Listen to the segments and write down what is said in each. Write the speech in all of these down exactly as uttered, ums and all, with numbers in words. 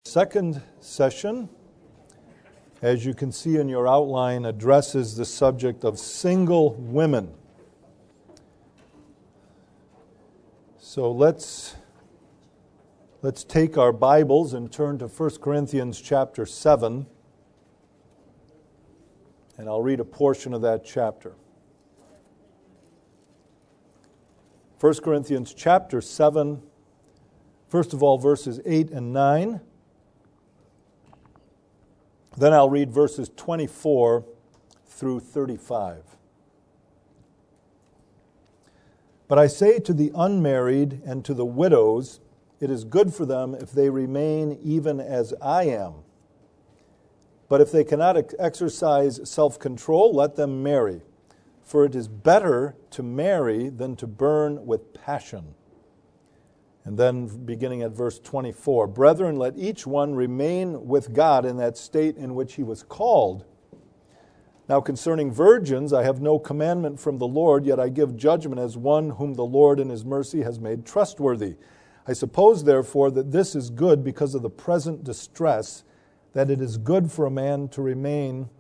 Second session, as you can see in your outline, addresses the subject of single women. So let's let's take our Bibles and turn to First Corinthians chapter seven, and I'll read a portion of that chapter. First Corinthians chapter seven, first of all, verses eight and nine. Then I'll read verses twenty-four through thirty-five. But I say to the unmarried and to the widows, it is good for them if they remain even as I am. But if they cannot exercise self-control, let them marry. For it is better to marry than to burn with passion. And then beginning at verse twenty-four, Brethren, let each one remain with God in that state in which he was called. Now concerning virgins, I have no commandment from the Lord, yet I give judgment as one whom the Lord in his mercy has made trustworthy. I suppose, therefore, that this is good because of the present distress, that it is good for a man to remain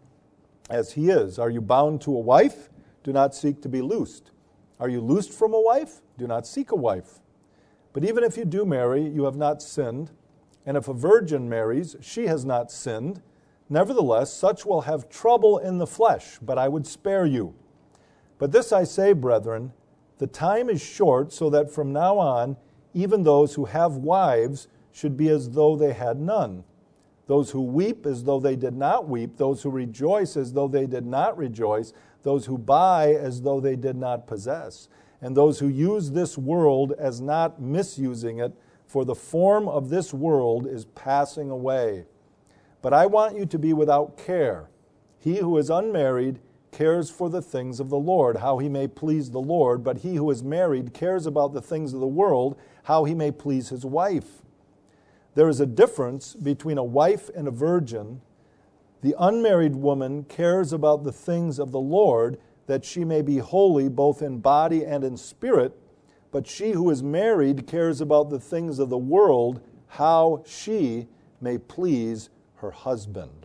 as he is. Are you bound to a wife? Do not seek to be loosed. Are you loosed from a wife? Do not seek a wife. But even if you do marry, you have not sinned. And if a virgin marries, she has not sinned. Nevertheless, such will have trouble in the flesh, but I would spare you. But this I say, brethren, the time is short, so that from now on, even those who have wives should be as though they had none. Those who weep as though they did not weep. Those who rejoice as though they did not rejoice. Those who buy as though they did not possess. And those who use this world as not misusing it, for the form of this world is passing away. But I want you to be without care. He who is unmarried cares for the things of the Lord, how he may please the Lord, but he who is married cares about the things of the world, how he may please his wife. There is a difference between a wife and a virgin. The unmarried woman cares about the things of the Lord, that she may be holy both in body and in spirit, but she who is married cares about the things of the world, how she may please her husband.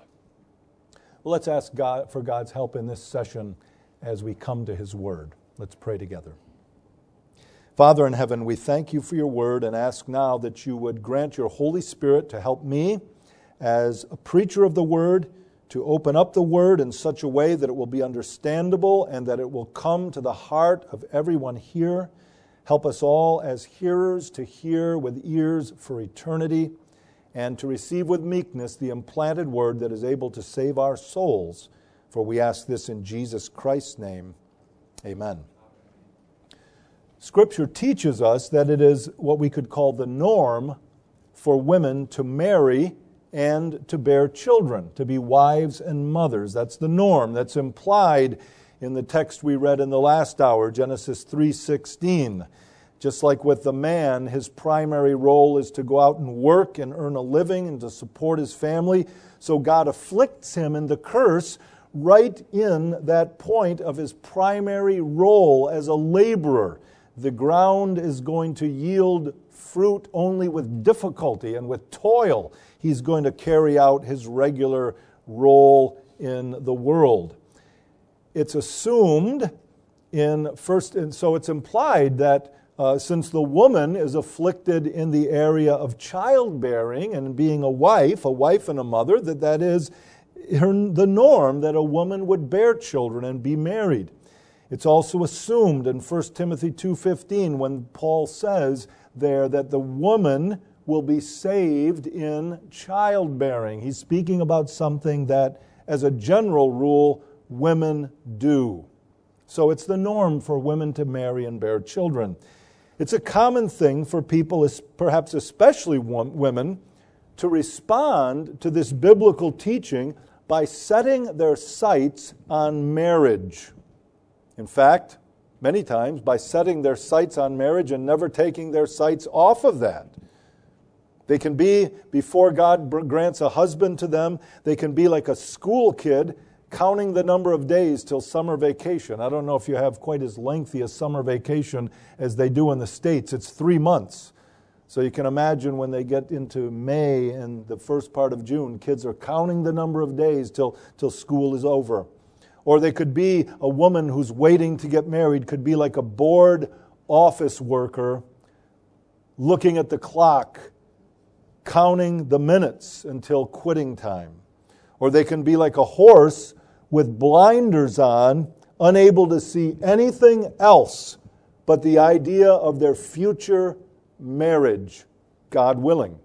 Well, let's ask God for God's help in this session as we come to His Word. Let's pray together. Father in heaven, we thank you for your Word and ask now that you would grant your Holy Spirit to help me as a preacher of the Word, to open up the Word in such a way that it will be understandable and that it will come to the heart of everyone here. Help us all as hearers to hear with ears for eternity and to receive with meekness the implanted Word that is able to save our souls. For we ask this in Jesus Christ's name. Amen. Scripture teaches us that it is what we could call the norm for women to marry and to bear children, to be wives and mothers. That's the norm. That's implied in the text we read in the last hour, Genesis three sixteen. Just like with the man, his primary role is to go out and work and earn a living and to support his family. So God afflicts him in the curse right in that point of his primary role as a laborer. The ground is going to yield fruit only with difficulty and with toil. He's going to carry out his regular role in the world. It's assumed in first, and so it's implied that uh, since the woman is afflicted in the area of childbearing and being a wife, a wife and a mother, that that is her, the norm that a woman would bear children and be married. It's also assumed in First Timothy two fifteen when Paul says there that the woman will be saved in childbearing. He's speaking about something that, as a general rule, women do. So it's the norm for women to marry and bear children. It's a common thing for people, perhaps especially women, to respond to this biblical teaching by setting their sights on marriage. In fact, many times by setting their sights on marriage and never taking their sights off of that. They can be, before God grants a husband to them, they can be like a school kid counting the number of days till summer vacation. I don't know if you have quite as lengthy a summer vacation as they do in the States. It's three months. So you can imagine when they get into May and the first part of June, kids are counting the number of days till, till school is over. Or they could be a woman who's waiting to get married, could be like a bored office worker looking at the clock, counting the minutes until quitting time. Or they can be like a horse with blinders on, unable to see anything else but the idea of their future marriage, God willing.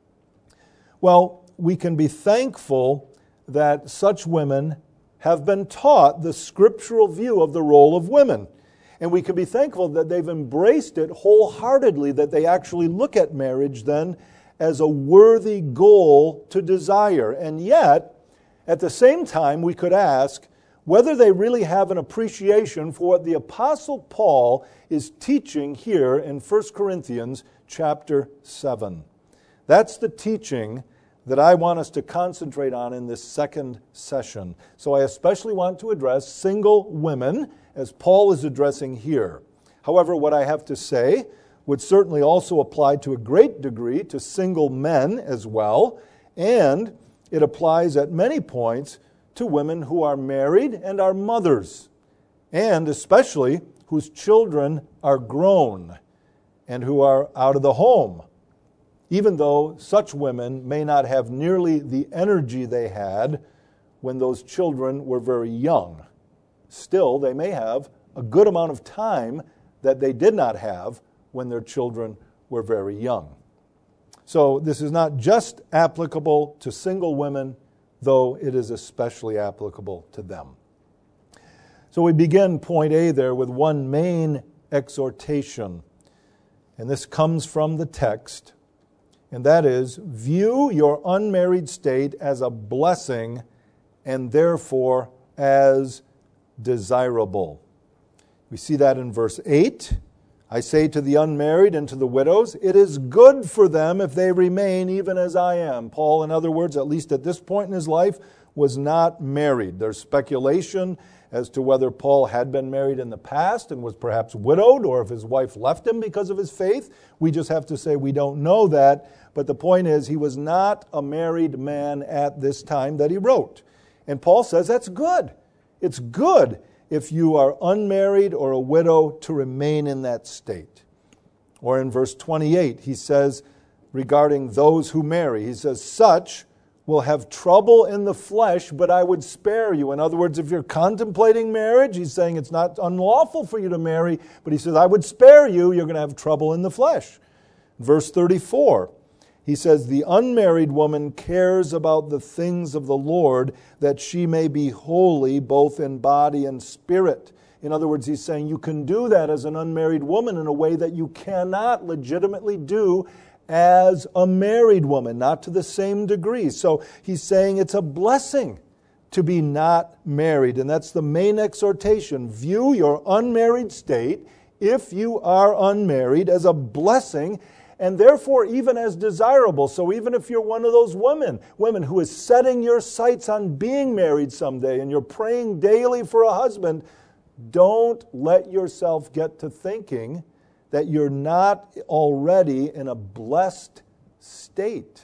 Well, we can be thankful that such women have been taught the scriptural view of the role of women. And we can be thankful that they've embraced it wholeheartedly, that they actually look at marriage then as a worthy goal to desire. And yet, at the same time, we could ask whether they really have an appreciation for what the Apostle Paul is teaching here in First Corinthians chapter seven. That's the teaching that I want us to concentrate on in this second session. So I especially want to address single women, as Paul is addressing here. However, what I have to say would certainly also apply to a great degree to single men as well, and it applies at many points to women who are married and are mothers, and especially whose children are grown and who are out of the home, even though such women may not have nearly the energy they had when those children were very young. Still, they may have a good amount of time that they did not have when their children were very young. So this is not just applicable to single women, though it is especially applicable to them. So we begin point A there with one main exhortation, and this comes from the text, and that is, view your unmarried state as a blessing and therefore as desirable. We see that in verse eight. I say to the unmarried and to the widows, it is good for them if they remain even as I am. Paul, in other words, at least at this point in his life, was not married. There's speculation as to whether Paul had been married in the past and was perhaps widowed, or if his wife left him because of his faith. We just have to say we don't know that. But the point is, he was not a married man at this time that he wrote. And Paul says that's good. It's good if you are unmarried or a widow to remain in that state. Or in verse twenty-eight, he says regarding those who marry, he says, such will have trouble in the flesh, but I would spare you. In other words, if you're contemplating marriage, he's saying it's not unlawful for you to marry, but he says, I would spare you, you're going to have trouble in the flesh. Verse thirty-four, he says, the unmarried woman cares about the things of the Lord, that she may be holy both in body and spirit. In other words, he's saying you can do that as an unmarried woman in a way that you cannot legitimately do as a married woman, not to the same degree. So he's saying it's a blessing to be not married. And that's the main exhortation. View your unmarried state, if you are unmarried, as a blessing, and therefore even as desirable. So even if you're one of those women, women who is setting your sights on being married someday, and you're praying daily for a husband, don't let yourself get to thinking that you're not already in a blessed state.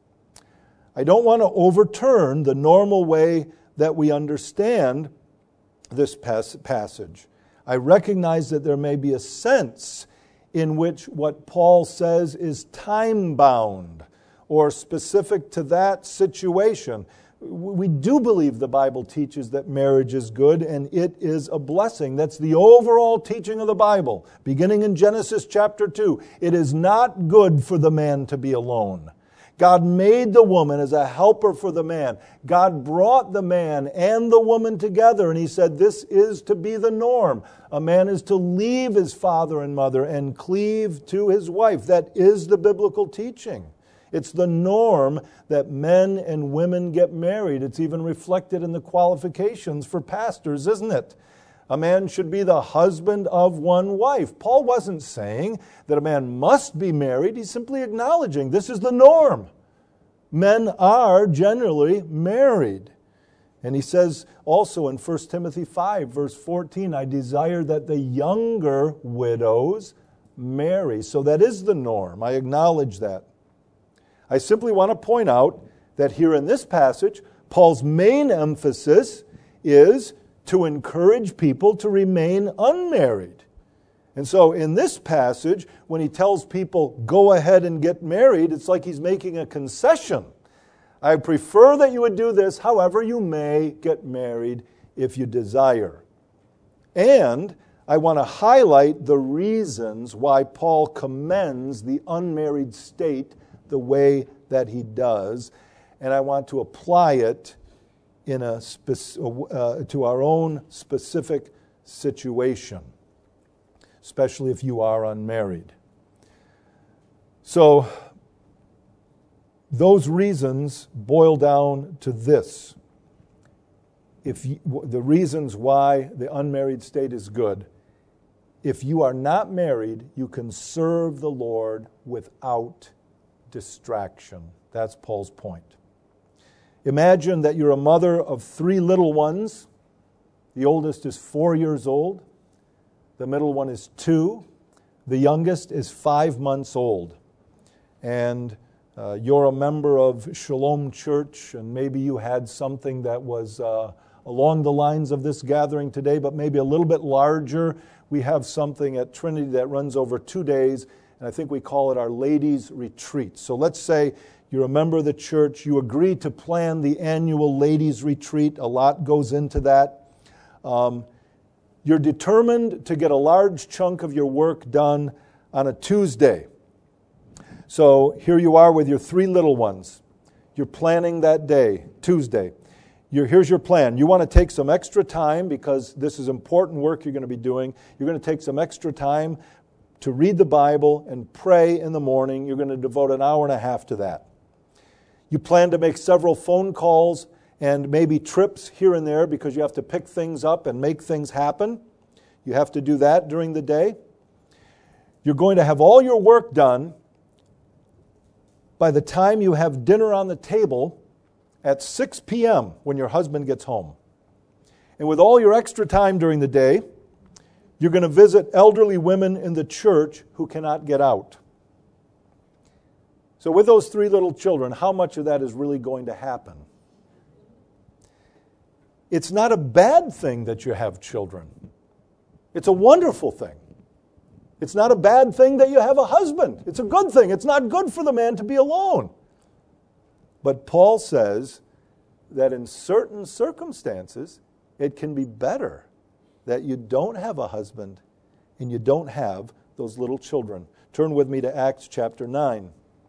I don't want to overturn the normal way that we understand this pas- passage. I recognize that there may be a sense in which what Paul says is time-bound or specific to that situation. We do believe the Bible teaches that marriage is good and it is a blessing. That's the overall teaching of the Bible. Beginning in Genesis chapter two, it is not good for the man to be alone. God made the woman as a helper for the man. God brought the man and the woman together, and he said this is to be the norm. A man is to leave his father and mother and cleave to his wife. That is the biblical teaching. It's the norm that men and women get married. It's even reflected in the qualifications for pastors, isn't it? A man should be the husband of one wife. Paul wasn't saying that a man must be married. He's simply acknowledging this is the norm. Men are generally married. And he says also in First Timothy five, verse fourteen, I desire that the younger widows marry. So that is the norm. I acknowledge that. I simply want to point out that here in this passage, Paul's main emphasis is to encourage people to remain unmarried. And so in this passage, when he tells people, go ahead and get married, it's like he's making a concession. I prefer that you would do this, however, you may get married if you desire. And I want to highlight the reasons why Paul commends the unmarried state the way that he does. And I want to apply it in a spec- uh, to our own specific situation, especially if you are unmarried. So, those reasons boil down to this. If you, the reasons why the unmarried state is good. If you are not married, you can serve the Lord without distraction. That's Paul's point. Imagine that you're a mother of three little ones. The oldest is four years old. The middle one is two. The youngest is five months old. And uh, you're a member of Shalom Church, and maybe you had something that was uh, along the lines of this gathering today, but maybe a little bit larger. We have something at Trinity that runs over two days, and I think we call it our Ladies' Retreat. So let's say you're a member of the church, you agree to plan the annual Ladies' Retreat. A lot goes into that. Um, you're determined to get a large chunk of your work done on a Tuesday. So here you are with your three little ones. You're planning that day, Tuesday. You're, here's your plan. You want to take some extra time because this is important work you're going to be doing. You're going to take some extra time to read the Bible and pray in the morning. You're going to devote an hour and a half to that. You plan to make several phone calls and maybe trips here and there because you have to pick things up and make things happen. You have to do that during the day. You're going to have all your work done by the time you have dinner on the table at six p.m. when your husband gets home. And with all your extra time during the day, you're going to visit elderly women in the church who cannot get out. So with those three little children, how much of that is really going to happen? It's not a bad thing that you have children. It's a wonderful thing. It's not a bad thing that you have a husband. It's a good thing. It's not good for the man to be alone. But Paul says that in certain circumstances, it can be better that you don't have a husband and you don't have those little children. Turn with me to Acts chapter nine.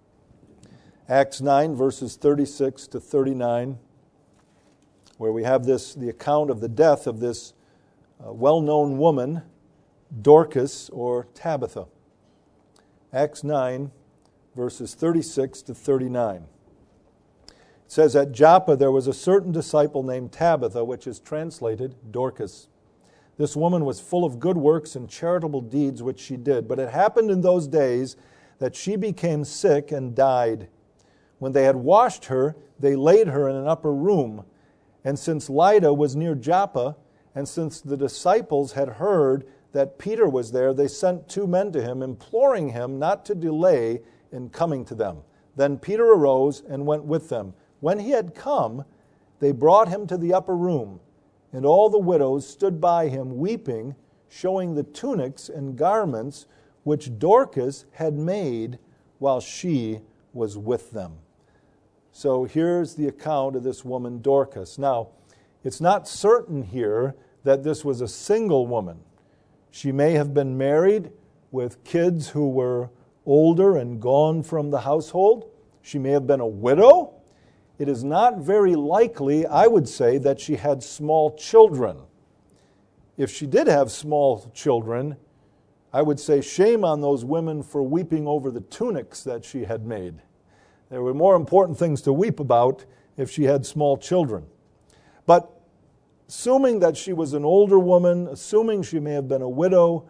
Acts nine, verses thirty-six to thirty-nine, where we have this the account of the death of this uh, well-known woman, Dorcas or Tabitha. Acts nine, verses thirty-six to thirty-nine. It says, at Joppa there was a certain disciple named Tabitha, which is translated Dorcas. This woman was full of good works and charitable deeds which she did. But it happened in those days that she became sick and died. When they had washed her, they laid her in an upper room. And since Lydda was near Joppa, and since the disciples had heard that Peter was there, they sent two men to him, imploring him not to delay in coming to them. Then Peter arose and went with them. When he had come, they brought him to the upper room, and all the widows stood by him, weeping, showing the tunics and garments which Dorcas had made while she was with them. So here's the account of this woman, Dorcas. Now, it's not certain here that this was a single woman. She may have been married with kids who were older and gone from the household. She may have been a widow. It is not very likely, I would say, that she had small children. If she did have small children, I would say shame on those women for weeping over the tunics that she had made. There were more important things to weep about if she had small children. But assuming that she was an older woman, assuming she may have been a widow,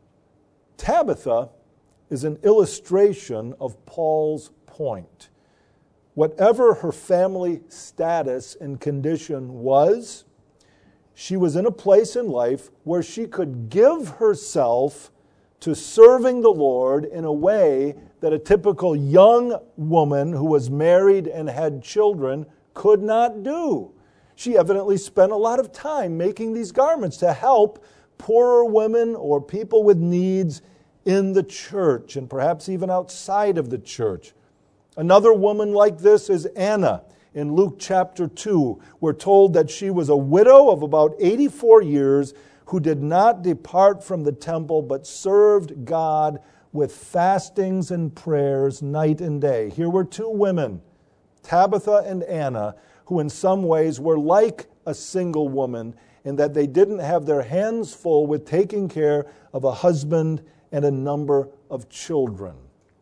Tabitha is an illustration of Paul's point. Whatever her family status and condition was, she was in a place in life where she could give herself to serving the Lord in a way that a typical young woman who was married and had children could not do. She evidently spent a lot of time making these garments to help poorer women or people with needs in the church and perhaps even outside of the church. Another woman like this is Anna. In Luke chapter two, we're told that she was a widow of about eighty-four years who did not depart from the temple but served God with fastings and prayers night and day. Here were two women, Tabitha and Anna, who in some ways were like a single woman in that they didn't have their hands full with taking care of a husband and a number of children.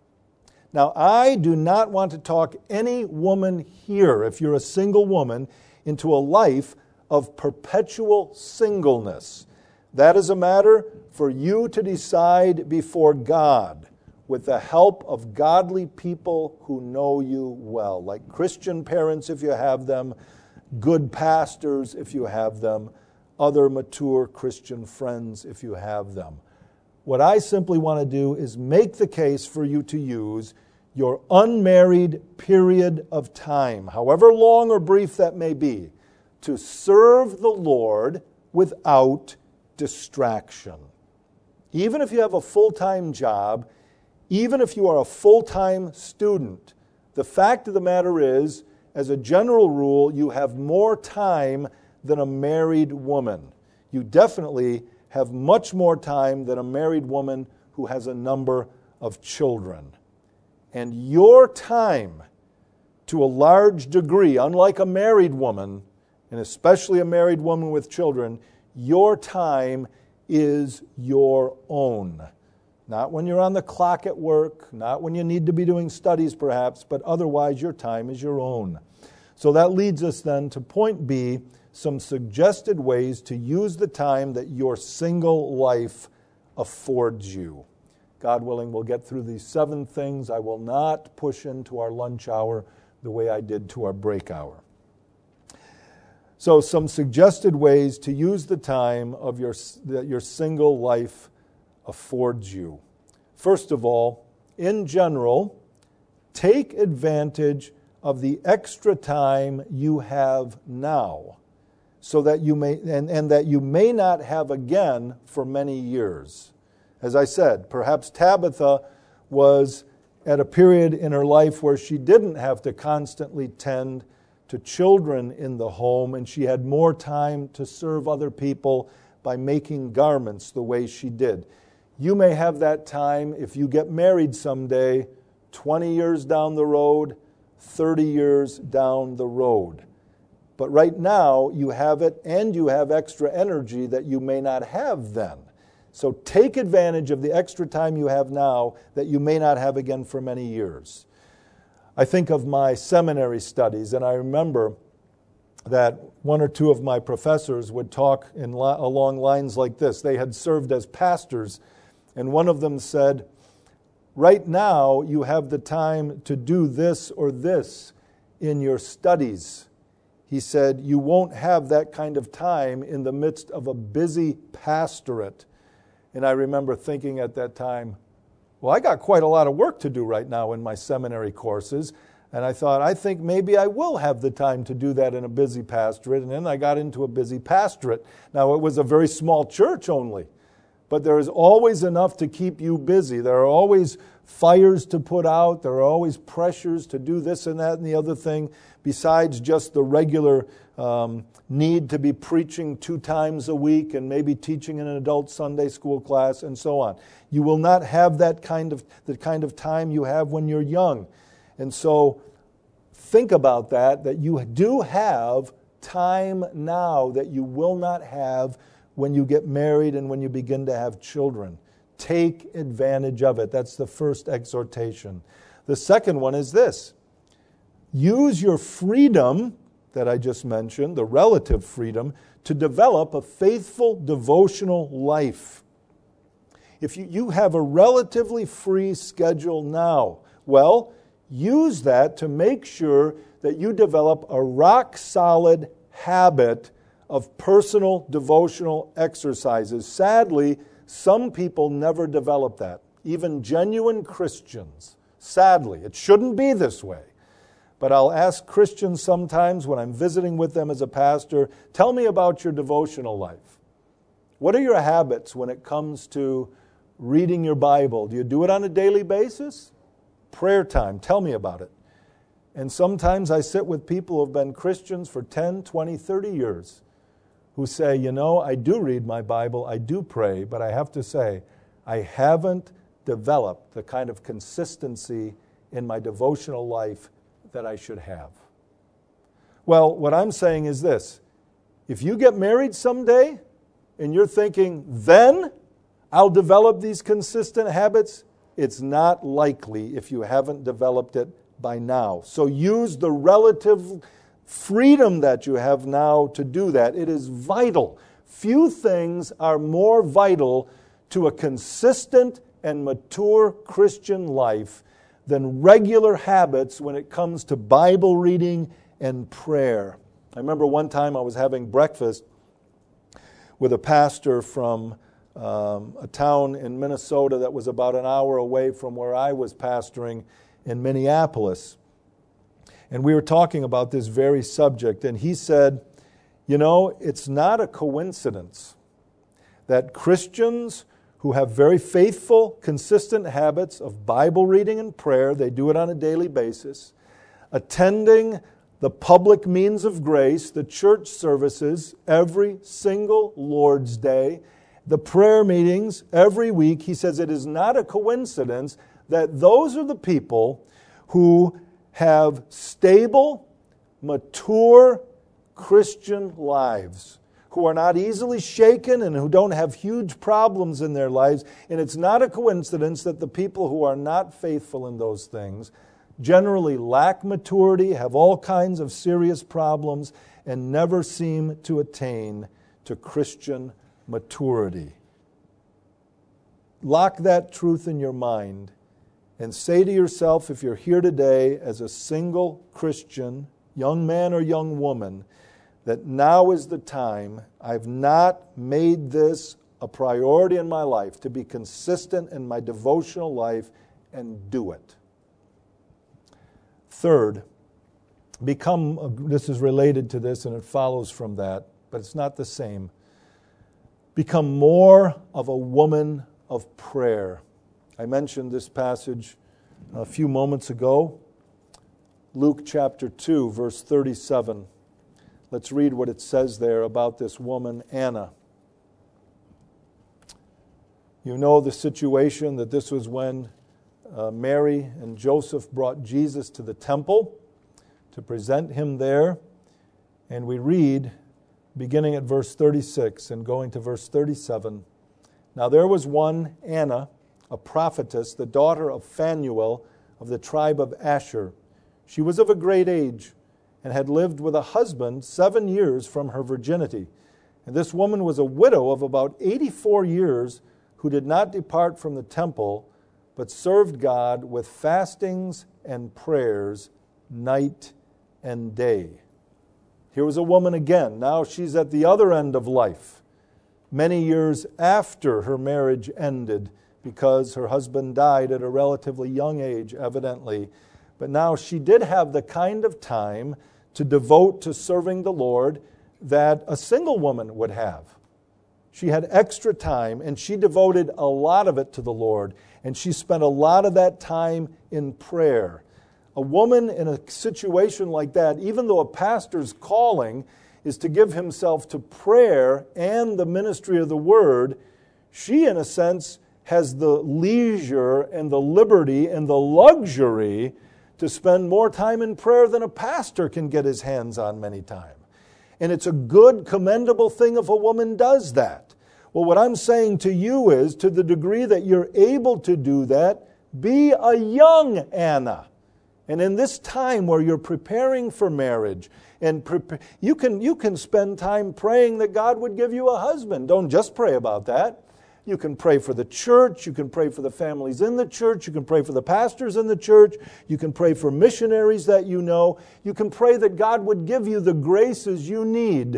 Now, I do not want to talk any woman here, if you're a single woman, into a life of perpetual singleness. That is a matter for you to decide before God with the help of godly people who know you well, like Christian parents if you have them, good pastors if you have them, other mature Christian friends if you have them. What I simply want to do is make the case for you to use your unmarried period of time, however long or brief that may be, to serve the Lord without distraction. Even if you have a full-time job, even if you are a full-time student, the fact of the matter is, as a general rule, you have more time than a married woman. You definitely have much more time than a married woman who has a number of children. And your time, to a large degree, unlike a married woman, and especially a married woman with children, your time is your own. Not when you're on the clock at work, not when you need to be doing studies perhaps, but otherwise your time is your own. So that leads us then to point B, some suggested ways to use the time that your single life affords you. God willing, we'll get through these seven things. I will not push into our lunch hour the way I did to our break hour. So some suggested ways to use the time of your, that your single life affords you. First of all, in general, take advantage of the extra time you have now, so that you may and, and that you may not have again for many years. As I said, perhaps Tabitha was at a period in her life where she didn't have to constantly tend to children in the home, and she had more time to serve other people by making garments the way she did. You may have that time if you get married someday, twenty years down the road, thirty years down the road. But right now, you have it, and you have extra energy that you may not have then. So take advantage of the extra time you have now that you may not have again for many years. I think of my seminary studies, and I remember that one or two of my professors would talk in li- along lines like this. They had served as pastors, and one of them said, right now you have the time to do this or this in your studies. He said, you won't have that kind of time in the midst of a busy pastorate. And I remember thinking at that time, well, I got quite a lot of work to do right now in my seminary courses. And I thought, I think maybe I will have the time to do that in a busy pastorate. And then I got into a busy pastorate. Now, it was a very small church only, but there is always enough to keep you busy. There are always fires to put out. There are always pressures to do this and that and the other thing, besides just the regular um, need to be preaching two times a week and maybe teaching in an adult Sunday school class and so on. You will not have that kind of the kind of time you have when you're young. And so think about that, that you do have time now that you will not have when you get married and when you begin to have children. Take advantage of it. That's the first exhortation. The second one is this. Use your freedom that I just mentioned, the relative freedom, to develop a faithful devotional life. If you, you have a relatively free schedule now, well, use that to make sure that you develop a rock-solid habit of personal devotional exercises. Sadly, some people never develop that, even genuine Christians. Sadly, it shouldn't be this way. But I'll ask Christians sometimes when I'm visiting with them as a pastor, tell me about your devotional life. What are your habits when it comes to reading your Bible? Do you do it on a daily basis? Prayer time, tell me about it. And sometimes I sit with people who have been Christians for ten, twenty, thirty years who say, you know, I do read my Bible, I do pray, but I have to say, I haven't developed the kind of consistency in my devotional life that I should have. Well, what I'm saying is this. If you get married someday and you're thinking, then I'll develop these consistent habits, it's not likely if you haven't developed it by now. So use the relative freedom that you have now to do that. It is vital. Few things are more vital to a consistent and mature Christian life than regular habits when it comes to Bible reading and prayer. I remember one time I was having breakfast with a pastor from um, a town in Minnesota that was about an hour away from where I was pastoring in Minneapolis. And we were talking about this very subject, and he said, you know, it's not a coincidence that Christians who have very faithful, consistent habits of Bible reading and prayer, they do it on a daily basis, attending the public means of grace, the church services every single Lord's Day, the prayer meetings every week. He says it is not a coincidence that those are the people who have stable, mature Christian lives, who are not easily shaken and who don't have huge problems in their lives. And it's not a coincidence that the people who are not faithful in those things generally lack maturity, have all kinds of serious problems, and never seem to attain to Christian maturity. Lock that truth in your mind and say to yourself, if you're here today as a single Christian, young man or young woman, that now is the time. I've not made this a priority in my life to be consistent in my devotional life, and do it. Third, become, this is related to this and it follows from that, but it's not the same. Become more of a woman of prayer. I mentioned this passage a few moments ago. Luke chapter two, verse thirty-seven. Let's read what it says there about this woman, Anna. You know the situation, that this was when uh, Mary and Joseph brought Jesus to the temple to present him there. And we read, beginning at verse thirty-six and going to verse thirty-seven, now there was one, Anna, a prophetess, the daughter of Phanuel of the tribe of Asher. She was of a great age and had lived with a husband seven years from her virginity. And this woman was a widow of about eighty-four years, who did not depart from the temple, but served God with fastings and prayers night and day. Here was a woman again. Now she's at the other end of life, many years after her marriage ended, because her husband died at a relatively young age, evidently. But now she did have the kind of time to devote to serving the Lord that a single woman would have. She had extra time, and she devoted a lot of it to the Lord, and she spent a lot of that time in prayer. A woman in a situation like that, even though a pastor's calling is to give himself to prayer and the ministry of the Word, she, in a sense, has the leisure and the liberty and the luxury to spend more time in prayer than a pastor can get his hands on many times. And it's a good, commendable thing if a woman does that. Well, what I'm saying to you is, to the degree that you're able to do that, be a young Anna. And in this time where you're preparing for marriage, and prepare, you can, you can spend time praying that God would give you a husband. Don't just pray about that. You can pray for the church. You can pray for the families in the church. You can pray for the pastors in the church. You can pray for missionaries that you know. You can pray that God would give you the graces you need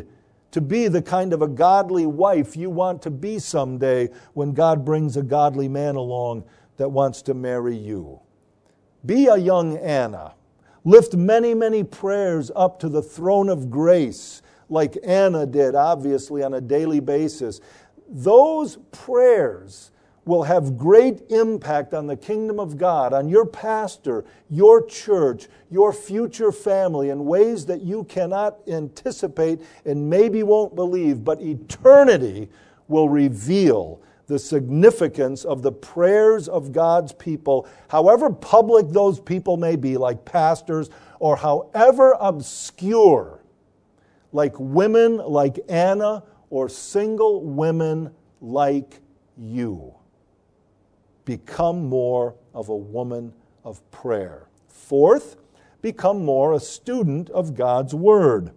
to be the kind of a godly wife you want to be someday when God brings a godly man along that wants to marry you. Be a young Anna. Lift many, many prayers up to the throne of grace, like Anna did, obviously, on a daily basis. Those prayers will have great impact on the kingdom of God, on your pastor, your church, your future family in ways that you cannot anticipate and maybe won't believe, but eternity will reveal the significance of the prayers of God's people, however public those people may be, like pastors, or however obscure, like women like Anna, or single women like you. Become more of a woman of prayer. Fourth, become more a student of God's Word.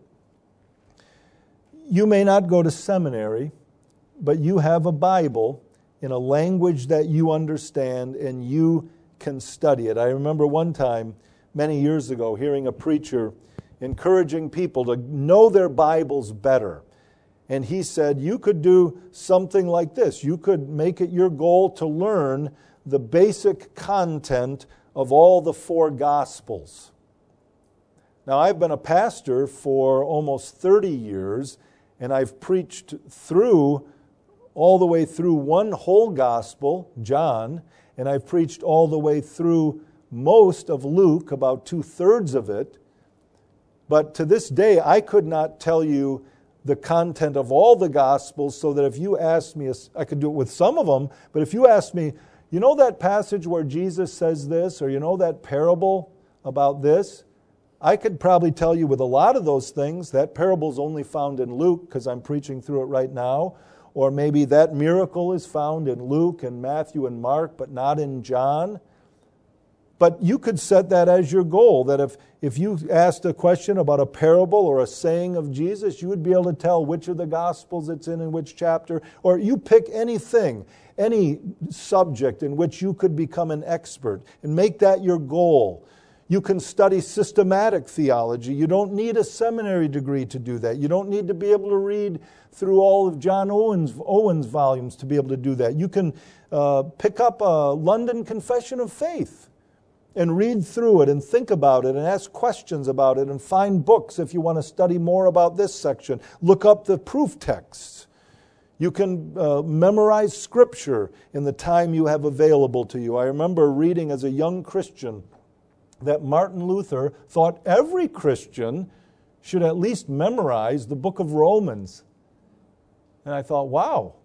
You may not go to seminary, but you have a Bible in a language that you understand and you can study it. I remember one time, many years ago, hearing a preacher encouraging people to know their Bibles better. And he said, you could do something like this. You could make it your goal to learn the basic content of all the four Gospels. Now, I've been a pastor for almost thirty years, and I've preached through, all the way through one whole Gospel, John, and I've preached all the way through most of Luke, about two-thirds of it. But to this day, I could not tell you the content of all the Gospels, so that if you asked me, I could do it with some of them, but if you asked me, you know that passage where Jesus says this, or you know that parable about this, I could probably tell you with a lot of those things, that parable is only found in Luke because I'm preaching through it right now, or maybe that miracle is found in Luke and Matthew and Mark, but not in John. But you could set that as your goal, that if, if you asked a question about a parable or a saying of Jesus, you would be able to tell which of the Gospels it's in and which chapter, or you pick anything, any subject in which you could become an expert and make that your goal. You can study systematic theology. You don't need a seminary degree to do that. You don't need to be able to read through all of John Owen's, Owen's volumes to be able to do that. You can uh, pick up a London Confession of Faith and read through it and think about it and ask questions about it and find books if you want to study more about this section. Look up the proof texts. You can uh, memorize Scripture in the time you have available to you. I remember reading as a young Christian that Martin Luther thought every Christian should at least memorize the book of Romans. And I thought, wow.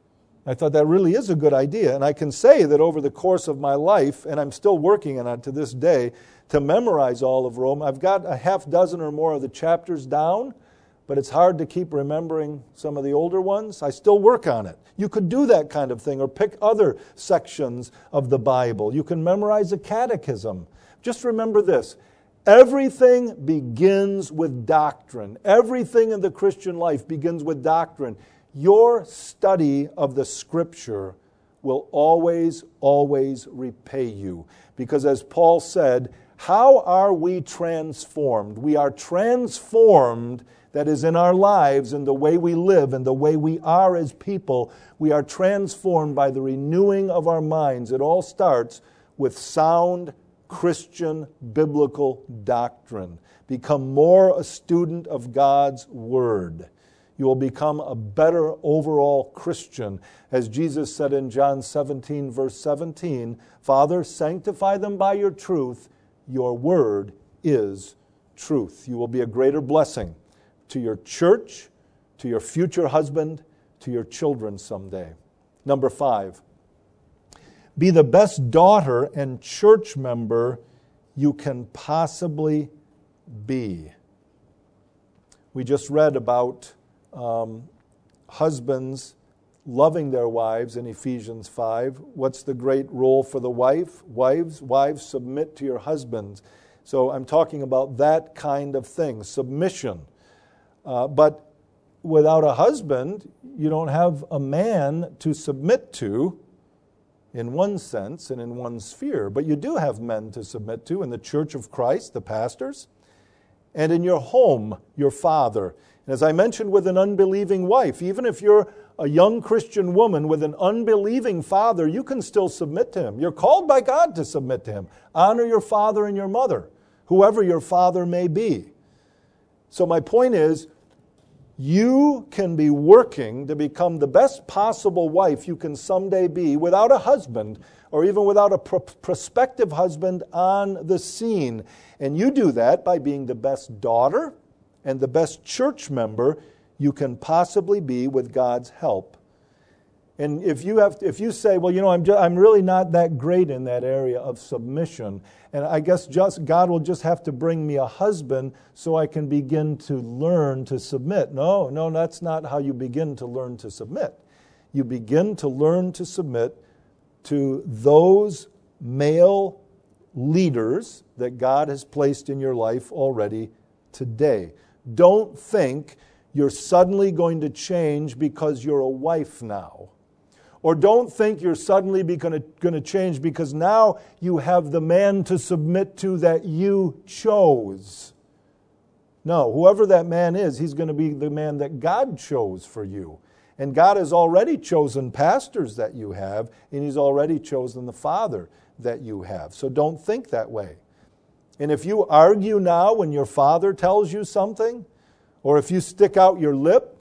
I thought that really is a good idea. And I can say that over the course of my life, and I'm still working on it to this day, to memorize all of Rome. I've got a half dozen or more of the chapters down, but it's hard to keep remembering some of the older ones. I still work on it. You could do that kind of thing, or pick other sections of the Bible. You can memorize a catechism. Just remember this. Everything begins with doctrine. Everything in the Christian life begins with doctrine. Your study of the Scripture will always, always repay you. Because as Paul said, how are we transformed? We are transformed, that is, in our lives, in the way we live, and the way we are as people. We are transformed by the renewing of our minds. It all starts with sound Christian biblical doctrine. Become more a student of God's Word. You will become a better overall Christian. As Jesus said in John seventeen, verse seventeen, Father, sanctify them by your truth. Your word is truth. You will be a greater blessing to your church, to your future husband, to your children someday. Number five, be the best daughter and church member you can possibly be. We just read about Um, husbands loving their wives in Ephesians five. What's the great role for the wife? Wives, wives, submit to your husbands. So I'm talking about that kind of thing, submission. Uh, but without a husband, you don't have a man to submit to in one sense and in one sphere. But you do have men to submit to in the church of Christ, the pastors. and in your home, your father. And as I mentioned with an unbelieving wife, even if you're a young Christian woman with an unbelieving father, you can still submit to him. You're called by God to submit to him. Honor your father and your mother, whoever your father may be. So my point is, you can be working to become the best possible wife you can someday be without a husband, or even without a pr- prospective husband on the scene. And you do that by being the best daughter and the best church member you can possibly be with God's help. And if you have, if you say, well, you know, I'm just, I'm really not that great in that area of submission, and I guess just God will just have to bring me a husband so I can begin to learn to submit. No, no, that's not how you begin to learn to submit. You begin to learn to submit to those male leaders that God has placed in your life already today. Don't think you're suddenly going to change because you're a wife now. Or don't think you're suddenly going to change because now you have the man to submit to that you chose. No, whoever that man is, he's going to be the man that God chose for you. And God has already chosen pastors that you have, and He's already chosen the father that you have. So don't think that way. And if you argue now when your father tells you something, or if you stick out your lip,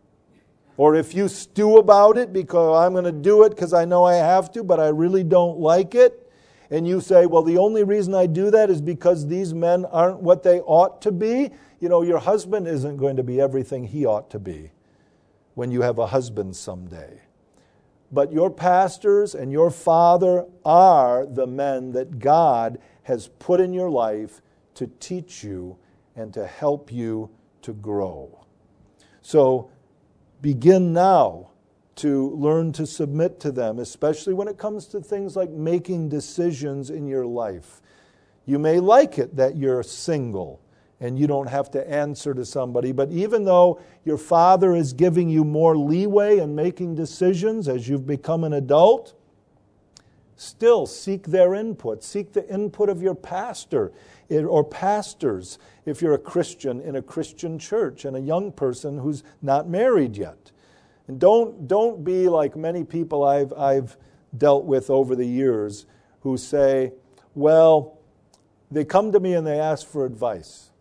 or if you stew about it because I'm going to do it because I know I have to, but I really don't like it, and you say, well, the only reason I do that is because these men aren't what they ought to be, you know, your husband isn't going to be everything he ought to be when you have a husband someday. But your pastors and your father are the men that God has put in your life to teach you and to help you to grow. So begin now to learn to submit to them, especially when it comes to things like making decisions in your life. You may like it that you're single and you don't have to answer to somebody, but even though your father is giving you more leeway in making decisions as you've become an adult, still seek their input. Seek the input of your pastor or pastors if you're a Christian in a Christian church and a young person who's not married yet. And don't, don't be like many people I've, I've dealt with over the years who say, well, they come to me and they ask for advice.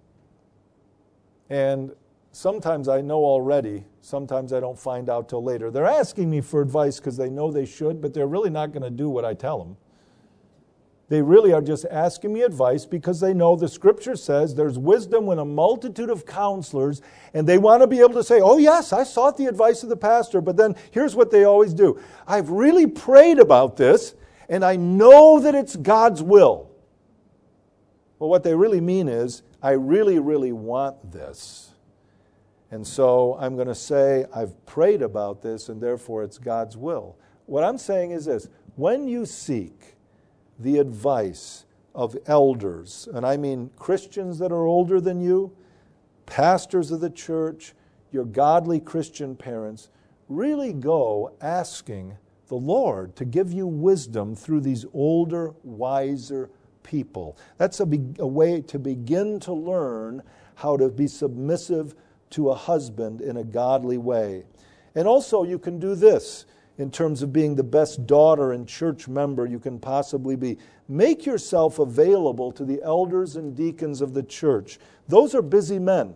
And sometimes I know already, sometimes I don't find out till later. They're asking me for advice because they know they should, but they're really not going to do what I tell them. They really are just asking me advice because they know the Scripture says there's wisdom in a multitude of counselors, and they want to be able to say, oh yes, I sought the advice of the pastor, but then here's what they always do. I've really prayed about this, and I know that it's God's will. Well, what they really mean is, I really, really want this. And so I'm going to say, I've prayed about this, and therefore it's God's will. What I'm saying is this, when you seek the advice of elders, and I mean Christians that are older than you, pastors of the church, your godly Christian parents, really go asking the Lord to give you wisdom through these older, wiser people. That's a, be- a way to begin to learn how to be submissive to a husband in a godly way. And also you can do this in terms of being the best daughter and church member you can possibly be. Make yourself available to the elders and deacons of the church. Those are busy men.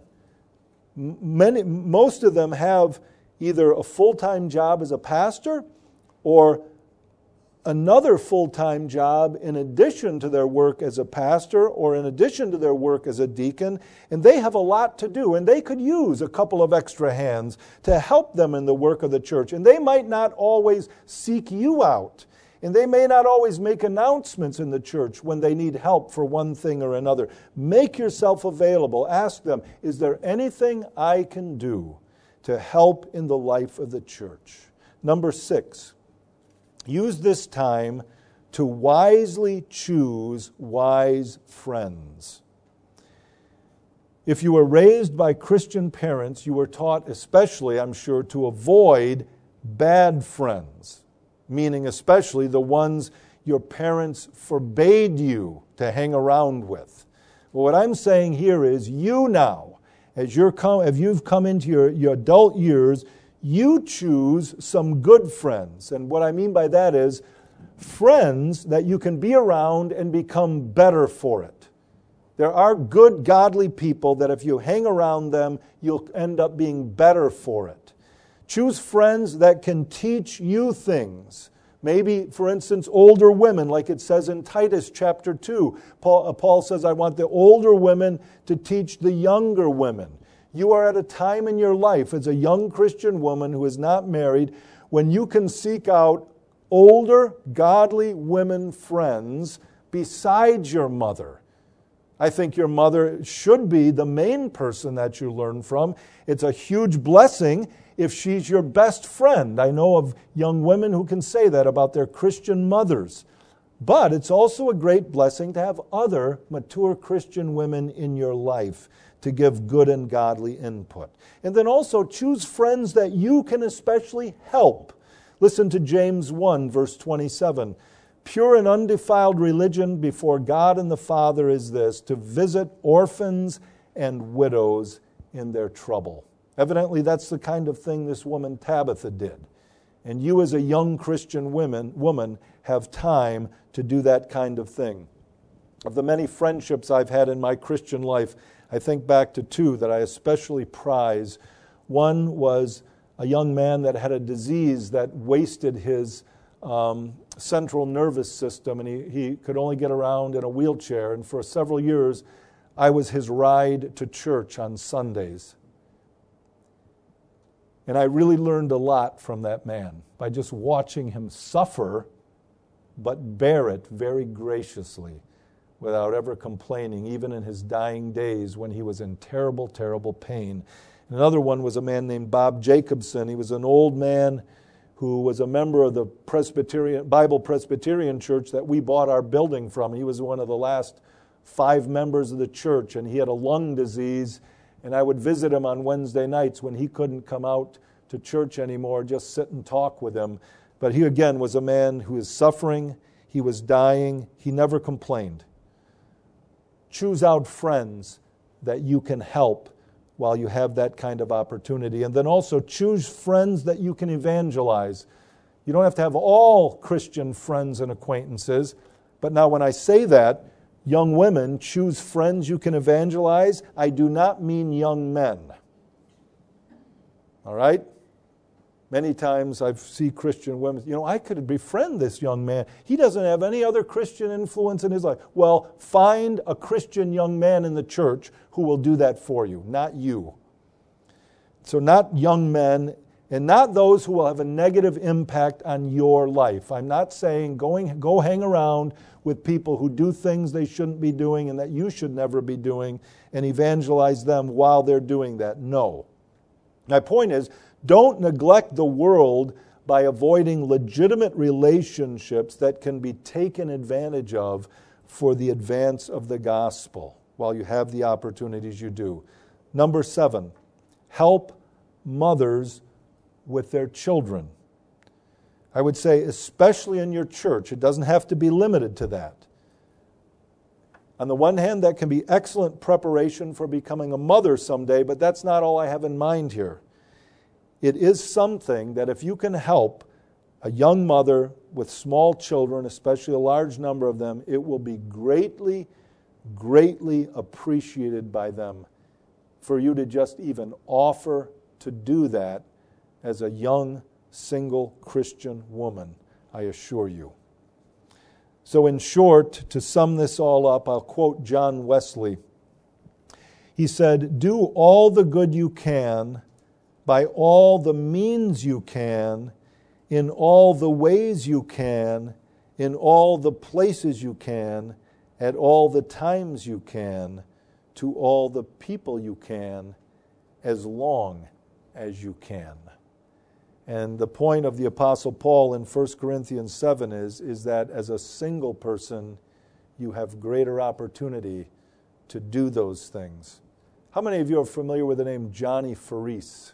Many, most of them have either a full-time job as a pastor or another full-time job in addition to their work as a pastor or in addition to their work as a deacon, and they have a lot to do, and they could use a couple of extra hands to help them in the work of the church. And they might not always seek you out, and they may not always make announcements in the church when they need help for one thing or another. Make yourself available. Ask them, is there anything I can do to help in the life of the church? Number six, use this time to wisely choose wise friends. If you were raised by Christian parents, you were taught especially, I'm sure, to avoid bad friends, meaning especially the ones your parents forbade you to hang around with. But what I'm saying here is you now, as you're come, if you've come into your, your adult years, you choose some good friends. And what I mean by that is friends that you can be around and become better for it. There are good, godly people that if you hang around them, you'll end up being better for it. Choose friends that can teach you things. Maybe, for instance, older women, like it says in Titus chapter two. Paul, uh, Paul says, I want the older women to teach the younger women. You are at a time in your life as a young Christian woman who is not married when you can seek out older, godly women friends besides your mother. I think your mother should be the main person that you learn from. It's a huge blessing if she's your best friend. I know of young women who can say that about their Christian mothers. But it's also a great blessing to have other mature Christian women in your life to give good and godly input. And then also choose friends that you can especially help. Listen to James one, verse twenty-seven. Pure and undefiled religion before God and the Father is this, to visit orphans and widows in their trouble. Evidently, that's the kind of thing this woman Tabitha did. And you as a young Christian woman, woman have time to do that kind of thing. Of the many friendships I've had in my Christian life, I think back to two that I especially prize. One was a young man that had a disease that wasted his um, central nervous system, and he, he could only get around in a wheelchair. And for several years, I was his ride to church on Sundays. And I really learned a lot from that man by just watching him suffer, but bear it very graciously without ever complaining, even in his dying days when he was in terrible, terrible pain. Another one was a man named Bob Jacobson. He was an old man who was a member of the Presbyterian Bible Presbyterian Church that we bought our building from. He was one of the last five members of the church, and he had a lung disease. And I would visit him on Wednesday nights when he couldn't come out to church anymore, just sit and talk with him. But he, again, was a man who is suffering. He was dying. He never complained. Choose out friends that you can help while you have that kind of opportunity. And then also choose friends that you can evangelize. You don't have to have all Christian friends and acquaintances. But now when I say that, young women, choose friends you can evangelize. I do not mean young men. All right? Many times I see Christian women, you know, I could befriend this young man. He doesn't have any other Christian influence in his life. Well, find a Christian young man in the church who will do that for you, not you. So not young men, and not those who will have a negative impact on your life. I'm not saying going, go hang around with people who do things they shouldn't be doing and that you should never be doing and evangelize them while they're doing that. No. My point is, don't neglect the world by avoiding legitimate relationships that can be taken advantage of for the advance of the gospel while you have the opportunities you do. Number seven, help mothers with their children. I would say especially in your church. It doesn't have to be limited to that. On the one hand, that can be excellent preparation for becoming a mother someday, but that's not all I have in mind here. It is something that if you can help a young mother with small children, especially a large number of them, it will be greatly, greatly appreciated by them for you to just even offer to do that as a young, single Christian woman, I assure you. So in short, to sum this all up, I'll quote John Wesley. He said, "Do all the good you can, by all the means you can, in all the ways you can, in all the places you can, at all the times you can, to all the people you can, as long as you can." And the point of the Apostle Paul in First Corinthians seven is, is that as a single person, you have greater opportunity to do those things. How many of you are familiar with the name Johnny Faris?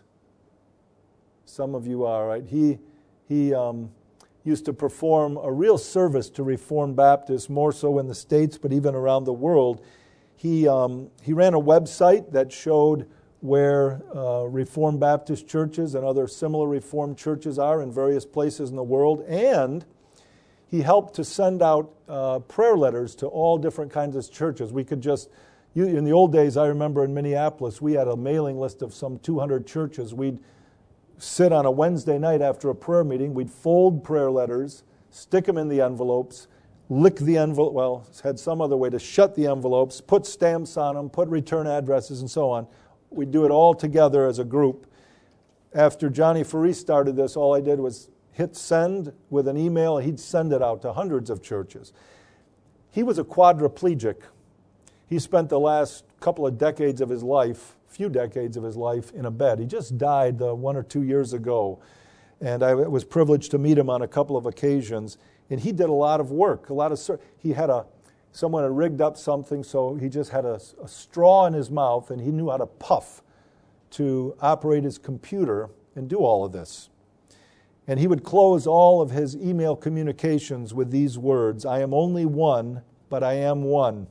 Some of you are, right? He, he um, used to perform a real service to Reformed Baptists, more so in the States, but even around the world. He, um, he ran a website that showed where uh, Reformed Baptist churches and other similar Reformed churches are in various places in the world, and he helped to send out uh, prayer letters to all different kinds of churches. We could just, you, in the old days, I remember in Minneapolis, we had a mailing list of some two hundred churches. We'd sit on a Wednesday night after a prayer meeting, we'd fold prayer letters, stick them in the envelopes, lick the envelope, well, had some other way to shut the envelopes, put stamps on them, put return addresses and so on. We'd do it all together as a group. After Johnny Faree started this, all I did was hit send with an email, and he'd send it out to hundreds of churches. He was a quadriplegic. He spent the last couple of decades of his life, few decades of his life, in a bed. He just died uh, one or two years ago, and I was privileged to meet him on a couple of occasions. And he did a lot of work, a lot of. He had a someone had rigged up something, so he just had a, a straw in his mouth, and he knew how to puff to operate his computer and do all of this. And he would close all of his email communications with these words: "I am only one, but I am one.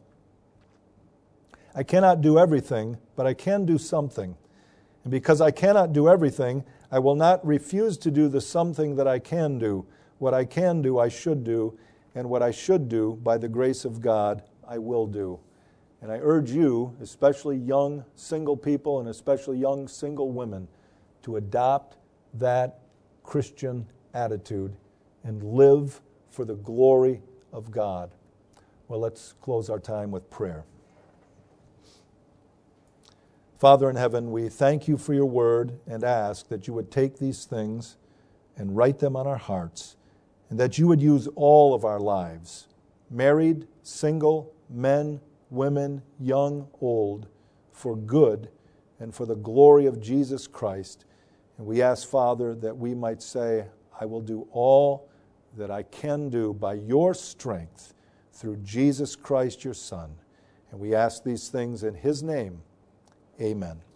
I cannot do everything, but I can do something. And because I cannot do everything, I will not refuse to do the something that I can do. What I can do, I should do, and what I should do, by the grace of God, I will do." And I urge you, especially young single people and especially young single women, to adopt that Christian attitude and live for the glory of God. Well, let's close our time with prayer. Father in heaven, we thank you for your word and ask that you would take these things and write them on our hearts, and that you would use all of our lives, married, single, men, women, young, old, for good and for the glory of Jesus Christ. And we ask, Father, that we might say, I will do all that I can do by your strength through Jesus Christ, your Son. And we ask these things in his name. Amen.